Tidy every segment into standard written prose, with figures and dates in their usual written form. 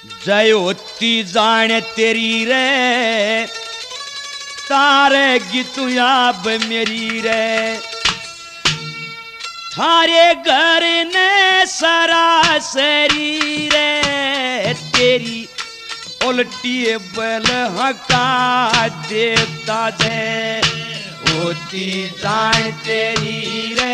जय होती जाने तेरी रे तारे गीतु याब मेरी रे थारे घर ने सरासरी रे तेरी उल्टी बल हका देता दे होती जान तेरी रे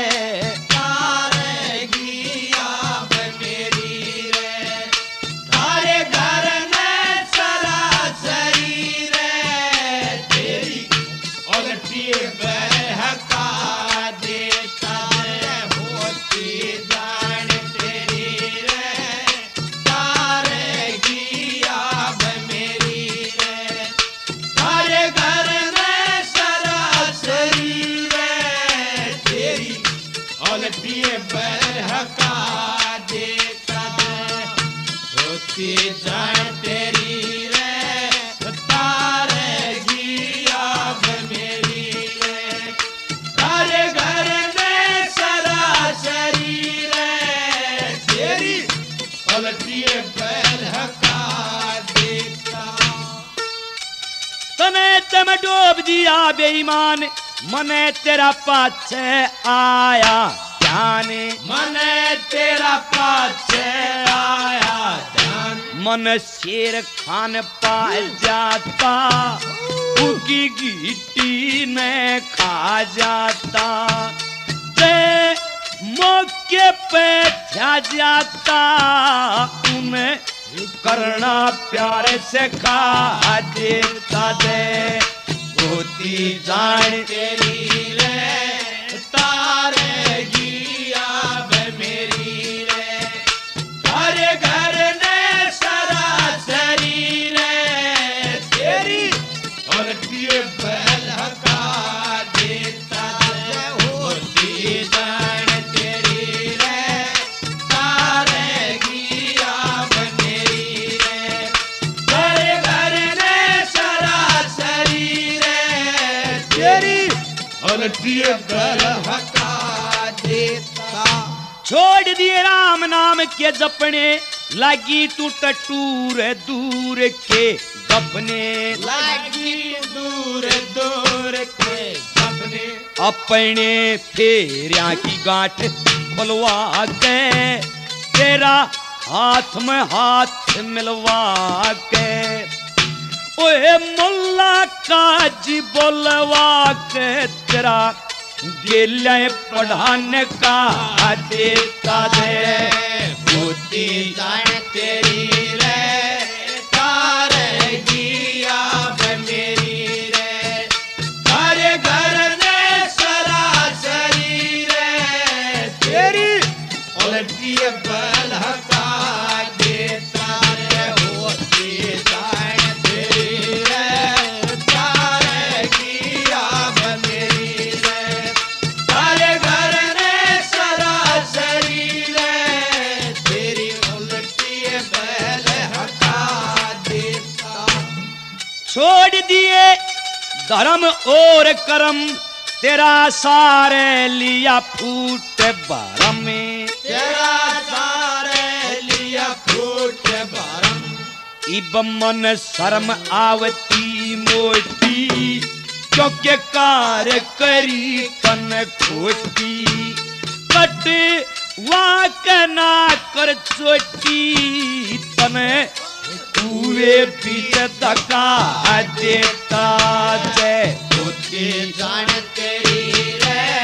तने डूब दिया बेईमान मने तेरा पाछे आया ध्यान मने तेरा पाछे आया ध्यान मन शेर खान पा जाता उकी गिट्टी में खा जाता ते मौके पे थ्या जाता उन्हें करना प्यारे से खा देता दे होती जान तेरी रे तारे गिया मेरी रे तारे घर ने सरासरी रे तेरी और दिए बैल हका देता दे होती जान तेरी रे तारे गिया छोड़ दिए राम नाम के जपने लगी तू टटूर दूर के गपने लगी दूर दूर के गपने अपने फेरिया की गांठ खुलवा के तेरा हाथ में हाथ मिलवा के ओए मुल्ला काजी बोलवा के तेरा गिले पढ़ाने का देता दे होती जान तेरी रे तारे गिया मेरी रे तारे घर ने सरासरी रे तेरी उल्टी बल हका देता रे होती जान तेरी रे तारे गिया मेरी रे तारे घर ने सरासरी रे तेरी उल्टी बल हका देता छोड़ दिए धर्म और कर्म तेरा सारे लिया फूट भरम तेरा सारे लिया फूट भरम इब मन शर्म आवती मोटी क्योंकि कार करी तन खोटी कट वाक ना कर चोटी तने पूरे पीछे धक्का देता जय होती जान तेरी रे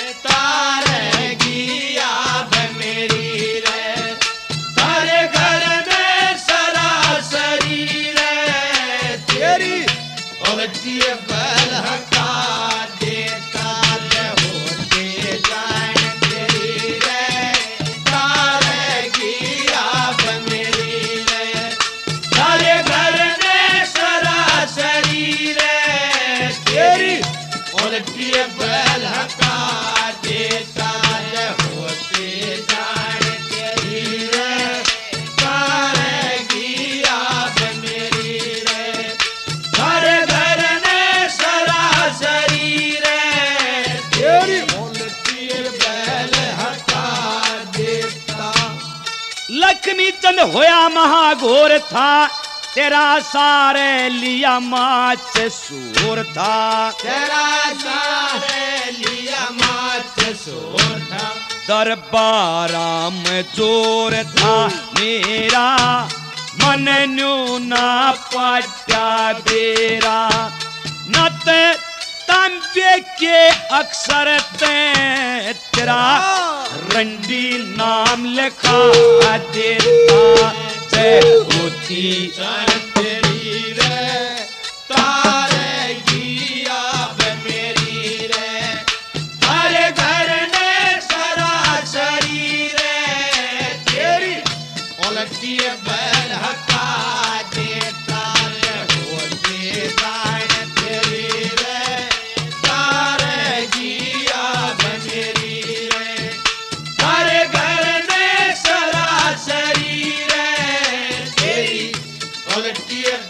तारे गिया मेरी रे तारे घर में सरासरी रे तेरी उल्टी बल हका देता रे होती जान तेरी रे तारे गिया मेरी रे तारे घर में सरासरी रे तेरी उल्टी बल हका देता रे होती जान तेरी रे तारे गिया मेरी रे तारे घर ने लक्ष्मी चंद होया महाघोर था, तेरा सारे लिया माच सूर था, तेरा सारे लिया माच सूर था। दरबारा में जोर था मेरा, मन न्यू ना पट्टा बेरा, नत तांबे के अक्षर ते तेरा रंडी नाम लिखा देता, जय होती तेरी रे तारे गिया मेरी रे, हर घर ने सरासरी रे, तेरी उलटी बैल हका देता रे, होती तारे तेरी रे तारे गिया मेरी रे, हर घर ने सरासरी रे, तेरी उलटी